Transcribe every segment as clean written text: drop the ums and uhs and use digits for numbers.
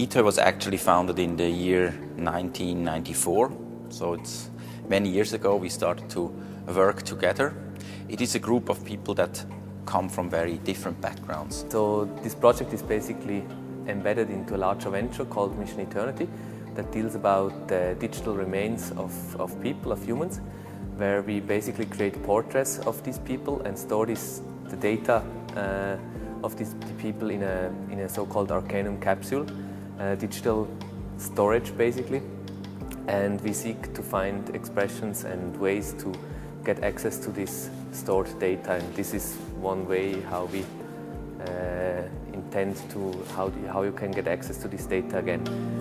ITOY was actually founded in the year 1994, so it's many years ago we started to work together. It is a group of people that come from very different backgrounds. So this project is basically embedded into a larger venture called Mission Eternity that deals about the digital remains of people, of humans, where we basically create portraits of these people and store the data of these people in a so-called Arcanum capsule, digital storage basically, and we seek to find expressions and ways to get access to this stored data, and this is one way how we intend to how you can get access to this data again.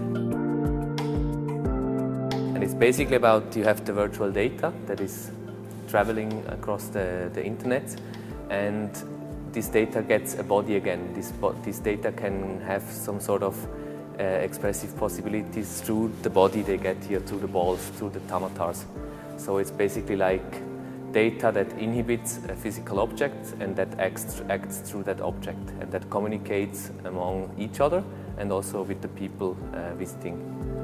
And it's basically about you have the virtual data that is traveling across the internet, and this data gets a body again. This data can have some sort of expressive possibilities through the body they get here, through the balls, through the tamatars. So it's basically like data that inhibits a physical object and that acts through that object, and that communicates among each other and also with the people visiting.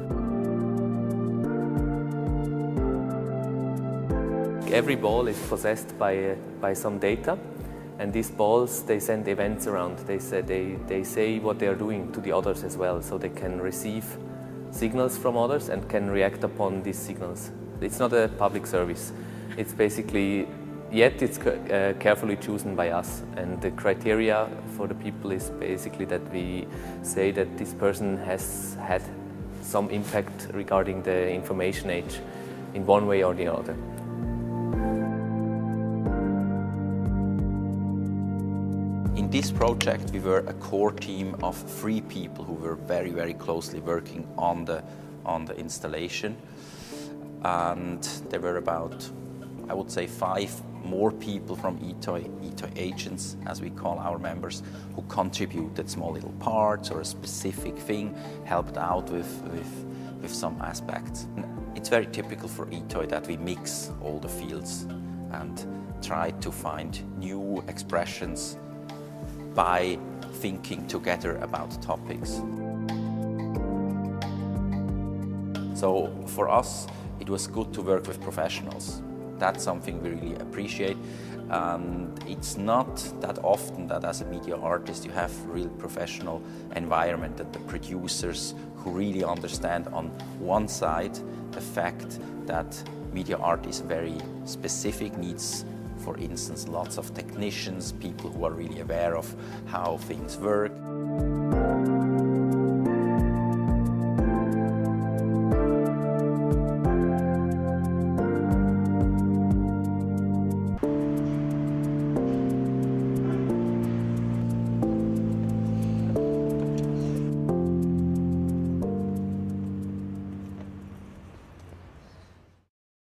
Every ball is possessed by some data, and these balls, they send events around. They say what they are doing to the others as well, so they can receive signals from others and can react upon these signals. It's not a public service. It's basically, yet it's carefully chosen by us, and the criteria for the people is basically that we say that this person has had some impact regarding the information age in one way or the other. In this project we were a core team of 3 people who were very, very closely working on the installation, and there were about, I would say, 5 more people from ITOY agents, as we call our members, who contributed small little parts or a specific thing, helped out with some aspects. It's very typical for ITOY that we mix all the fields and try to find new expressions by thinking together about topics. So for us, it was good to work with professionals. That's something we really appreciate, and it's not that often that as a media artist you have a real professional environment, and the producers who really understand on one side the fact that media art is very specific, needs, for instance, lots of technicians, people who are really aware of how things work.